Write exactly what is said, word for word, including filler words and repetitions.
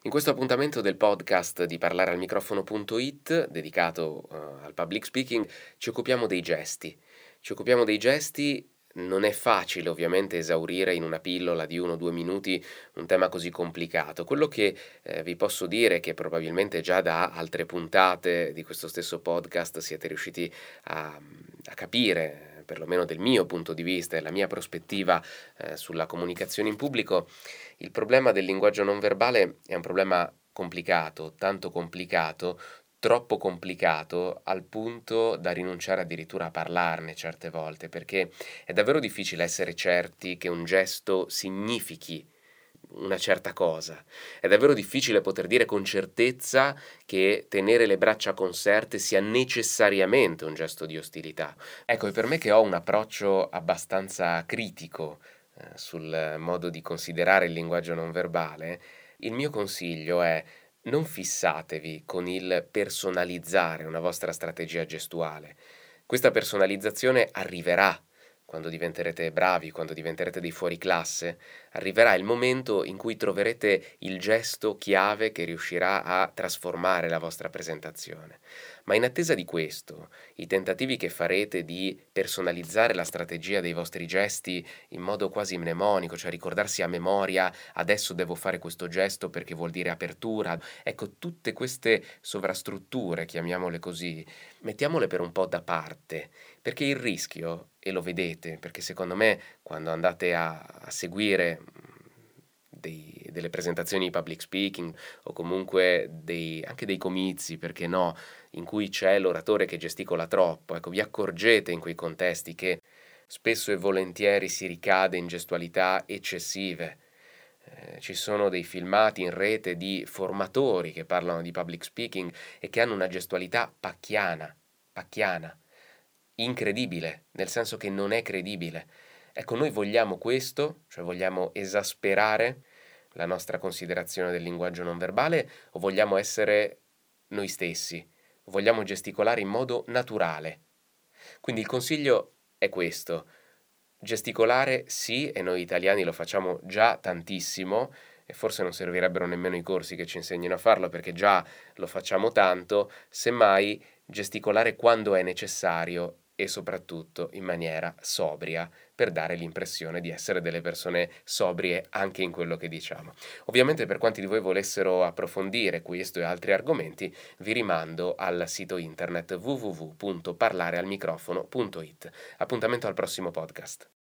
In questo appuntamento del podcast di parlare al microfono punto it, dedicato uh, al public speaking, ci occupiamo dei gesti. Ci occupiamo dei gesti, non è facile ovviamente esaurire in una pillola di uno o due minuti un tema così complicato. Quello che eh, vi posso dire è che probabilmente già da altre puntate di questo stesso podcast siete riusciti a, a capire, perlomeno del mio punto di vista e la mia prospettiva eh, sulla comunicazione in pubblico. Il problema del linguaggio non verbale è un problema complicato, tanto complicato, troppo complicato al punto da rinunciare addirittura a parlarne certe volte, perché è davvero difficile essere certi che un gesto significhi una certa cosa. È davvero difficile poter dire con certezza che tenere le braccia conserte sia necessariamente un gesto di ostilità. Ecco, e per me che ho un approccio abbastanza critico eh, sul modo di considerare il linguaggio non verbale, il mio consiglio è: non fissatevi con il personalizzare una vostra strategia gestuale. Questa personalizzazione arriverà quando diventerete bravi, quando diventerete dei fuoriclasse. Arriverà il momento in cui troverete il gesto chiave che riuscirà a trasformare la vostra presentazione. Ma in attesa di questo, i tentativi che farete di personalizzare la strategia dei vostri gesti in modo quasi mnemonico, cioè ricordarsi a memoria: adesso devo fare questo gesto perché vuol dire apertura. Ecco, tutte queste sovrastrutture, chiamiamole così, mettiamole per un po' da parte, perché il rischio, e lo vedete, perché secondo me quando andate a, a seguire dei, delle presentazioni di public speaking o comunque dei, anche dei comizi, perché no, in cui c'è l'oratore che gesticola troppo, ecco, vi accorgete in quei contesti che spesso e volentieri si ricade in gestualità eccessive. Eh, ci sono dei filmati in rete di formatori che parlano di public speaking e che hanno una gestualità pacchiana, pacchiana, incredibile, nel senso che non è credibile. Ecco, noi vogliamo questo, cioè vogliamo esasperare la nostra considerazione del linguaggio non verbale, o vogliamo essere noi stessi, vogliamo gesticolare in modo naturale. Quindi il consiglio è questo: gesticolare sì, e noi italiani lo facciamo già tantissimo, e forse non servirebbero nemmeno i corsi che ci insegnino a farlo, perché già lo facciamo tanto. Semmai gesticolare quando è necessario e soprattutto in maniera sobria, per dare l'impressione di essere delle persone sobrie anche in quello che diciamo. Ovviamente, per quanti di voi volessero approfondire questo e altri argomenti, vi rimando al sito internet w w w punto parlare al microfono punto it. Appuntamento al prossimo podcast.